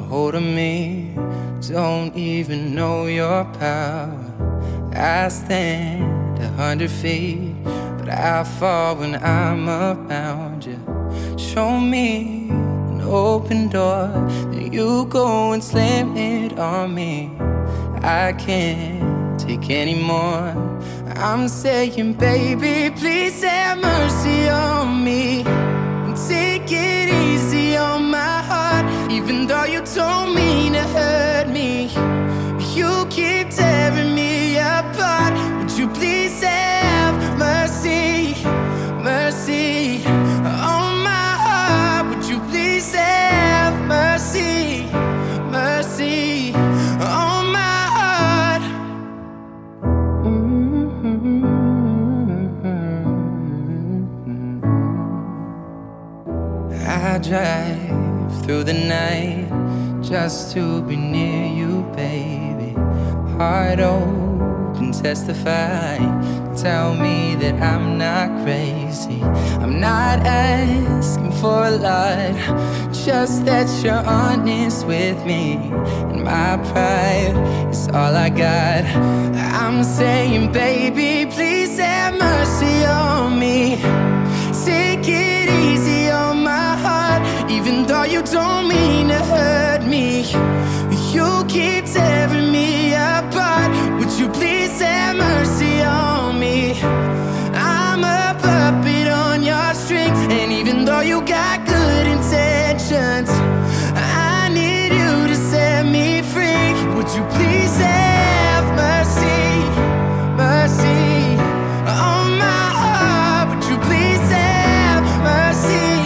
hold of me. Don't even know your power. I stand 100 feet, but I fall when I'm around you. Show me an open door, then you go and slam it on me. I can't take anymore. I'm saying, baby, please have mercy on me and take it easy on my heart. Even though you don't mean to hurt me, you keep tearing me apart. Would you please have mercy, mercy on my heart? Would you please have mercy, mercy on my heart? I drive through the night just to be near you, baby. Heart open, testify. Tell me that I'm not crazy. I'm not asking for a lot, just that you're honest with me. And my pride is all I got. I'm saying, baby, please have mercy on me. Take it easy on my heart. Even though you don't mean to hurt me, you keep tearing me apart. Would you please have mercy on me? I'm a puppet on your string, and even though you got good intentions, I need you to set me free. Would you please have mercy, mercy on my heart? Would you please have mercy,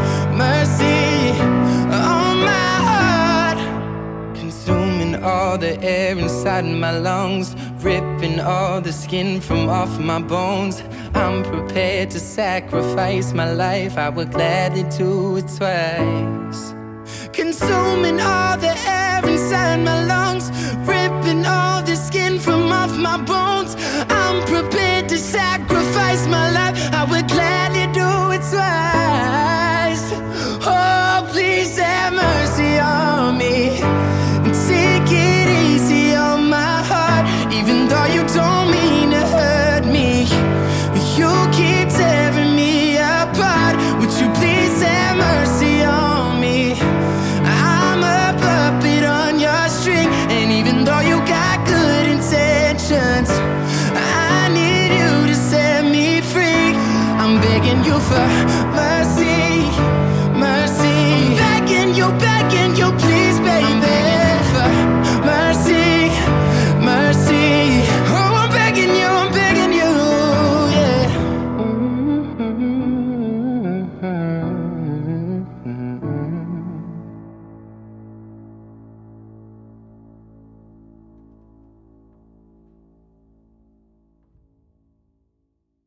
mercy on my heart? Consuming all the air inside my lungs, ripping all the skin from off my bones. I'm prepared to sacrifice my life. I would gladly do it twice. Consuming all the air inside my lungs, ripping all the skin from off my bones. I'm prepared to sacrifice my life. I would gladly do it twice. Oh, please have mercy on me. Take it easy on my heart. Even though you don't mean to hurt me, you keep tearing me apart. Would you please have mercy on me? I'm a puppet on your string, and even though you got good intentions, I need you to set me free. I'm begging you for mercy.